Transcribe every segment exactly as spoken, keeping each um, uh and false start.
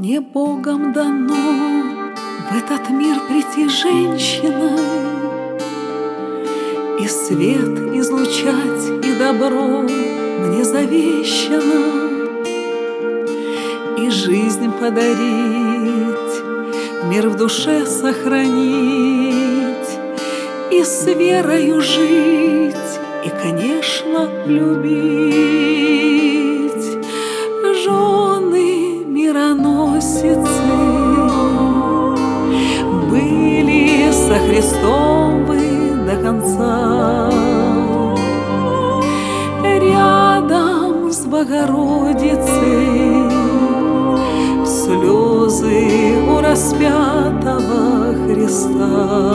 Мне Богом дано в этот мир прийти женщиной, и свет излучать, и добро мне завещано, и жизнь подарить, мир в душе сохранить, и с верою жить, и, конечно, любить. Жены мироносицы были со Христом вы до конца, рядом с Богородицей, слезы у распятого Христа.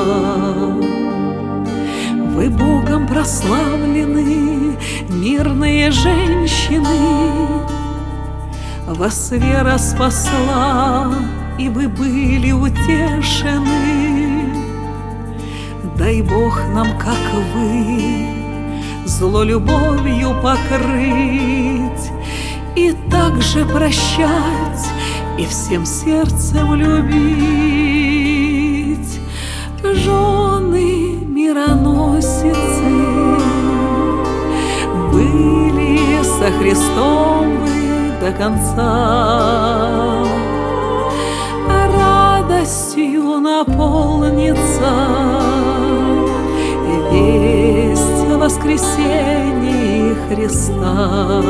Вы Богом прославлены, мирные женщины, вас вера спасла, и вы были утешены. Дай Бог нам, как вы, зло любовью покрыть, и также прощать, и всем сердцем любить. Жены мироносицы были со Христом вы до конца, радостью наполнится весть о воскресении Христа.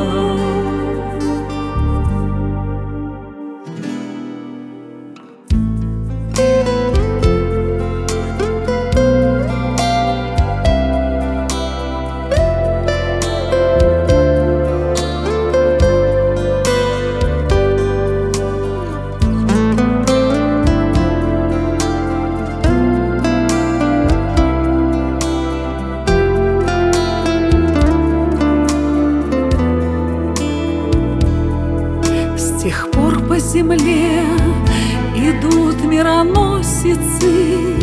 С тех пор по земле идут мироносицы,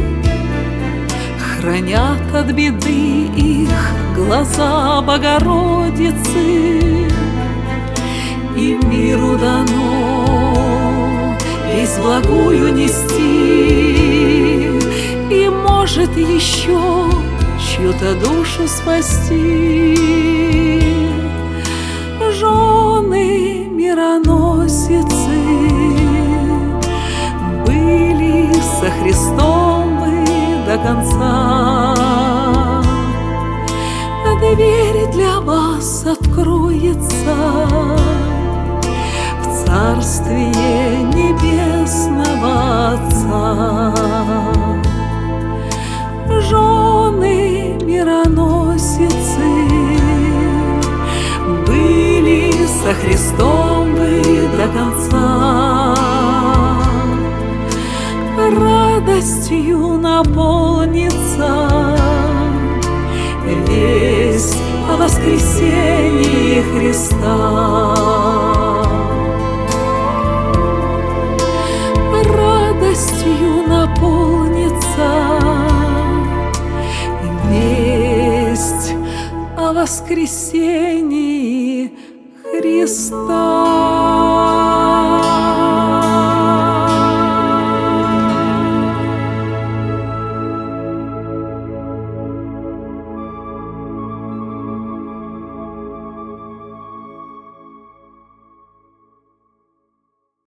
хранят от беды их глаза Богородицы. И миру дано весть благую нести, и может еще чью-то душу спасти. Жены мироносицы были со Христом вы до конца, дверь для вас откроется в Царствие Небесного Отца. Жены мироносицы были со Христом вы до конца, радостью наполнится весть о воскресении Христа. Радостью наполнится весть о воскресении Христа.